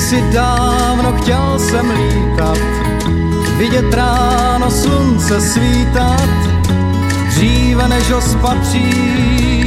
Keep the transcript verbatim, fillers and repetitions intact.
Kdysi dávno chtěl jsem lítat, vidět ráno slunce svítat, dříve než ho spatřím.